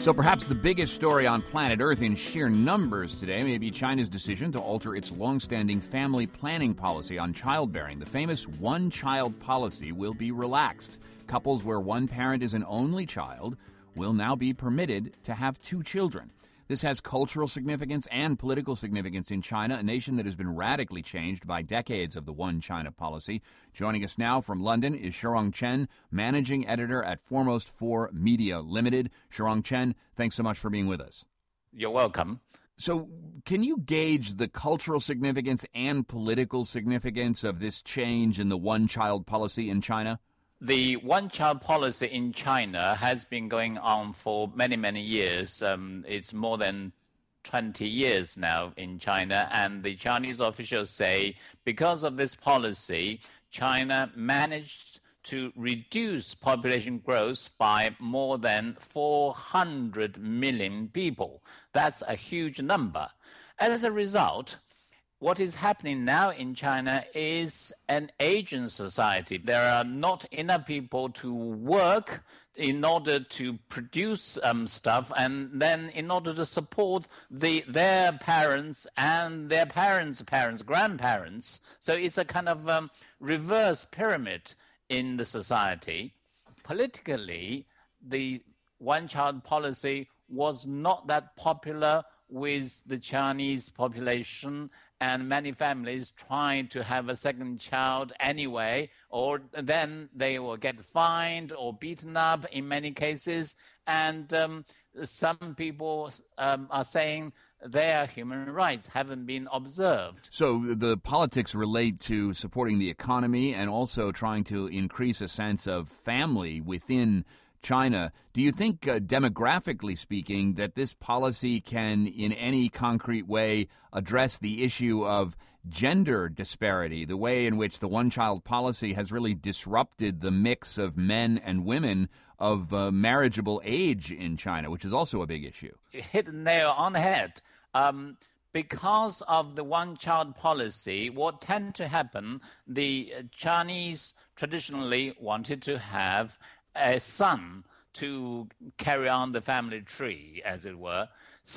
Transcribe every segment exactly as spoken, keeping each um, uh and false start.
So perhaps the biggest story on planet Earth in sheer numbers today may be China's decision to alter its long-standing family planning policy on childbearing. The famous one-child policy will be relaxed. Couples where one parent is an only child will now be permitted to have two children. This has cultural significance and political significance in China, a nation that has been radically changed by decades of the One China policy. Joining us now from London is Shirong Chen, managing editor at Foremost four Media Limited. Shirong Chen, thanks so much for being with us. You're welcome. So can you gauge the cultural significance and political significance of this change in the one-child policy in China? The one-child policy in China has been going on for many, many years. Um, it's more than twenty years now in China, and the Chinese officials say because of this policy, China managed to reduce population growth by more than four hundred million people. That's a huge number. As a result, what is happening now in China is an aging society. There are not enough people to work in order to produce um, stuff, and then in order to support the their parents and their parents' parents, grandparents. So it's a kind of um, reverse pyramid in the society. Politically, the one-child policy was not that popular with the Chinese population, and many families trying to have a second child anyway, or then they will get fined or beaten up in many cases. And um, some people um, are saying their human rights haven't been observed. So the politics relate to supporting the economy and also trying to increase a sense of family within China. Do you think, uh, demographically speaking, that this policy can in any concrete way address the issue of gender disparity, the way in which the one-child policy has really disrupted the mix of men and women of uh, marriageable age in China, which is also a big issue? You hit the nail on the head. Um, because of the one-child policy, what tended to happen, the Chinese traditionally wanted to have a son to carry on the family tree, as it were.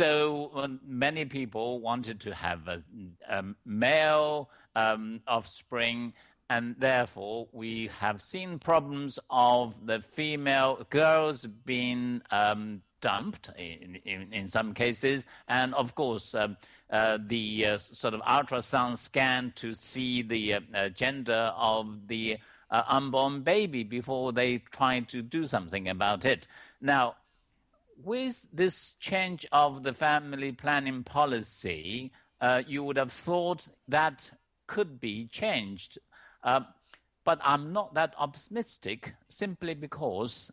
So uh, many people wanted to have a, a male um, offspring, and therefore we have seen problems of the female girls being um, dumped in, in, in some cases, and of course um, uh, the uh, sort of ultrasound scan to see the uh, uh, gender of the Uh, unborn baby before they try to do something about it. Now, with this change of the family planning policy, uh, you would have thought that could be changed. Uh, but I'm not that optimistic simply because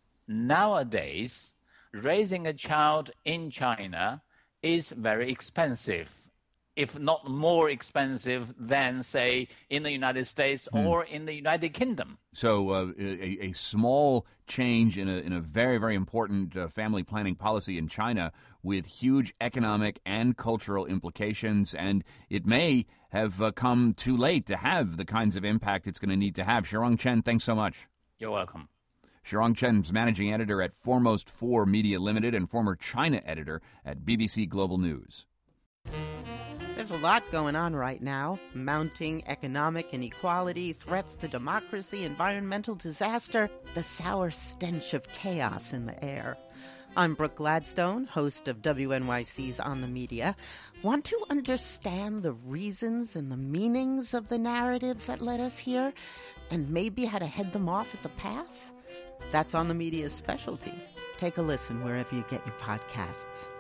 nowadays raising a child in China is very expensive, if not more expensive than, say, in the United States hmm. or in the United Kingdom. So uh, a, a small change in a, in a very, very important uh, family planning policy in China with huge economic and cultural implications, and it may have uh, come too late to have the kinds of impact it's going to need to have. Shirong Chen, thanks so much. You're welcome. Shirong Chen is managing editor at Foremost four Media Limited and former China editor at B B C Global News. There's a lot going on right now. Mounting economic inequality, threats to democracy, environmental disaster, the sour stench of chaos in the air. I'm Brooke Gladstone, host of W N Y C's On the Media. Want to understand the reasons and the meanings of the narratives that led us here, and maybe how to head them off at the pass? That's On the Media's specialty. Take a listen wherever you get your podcasts.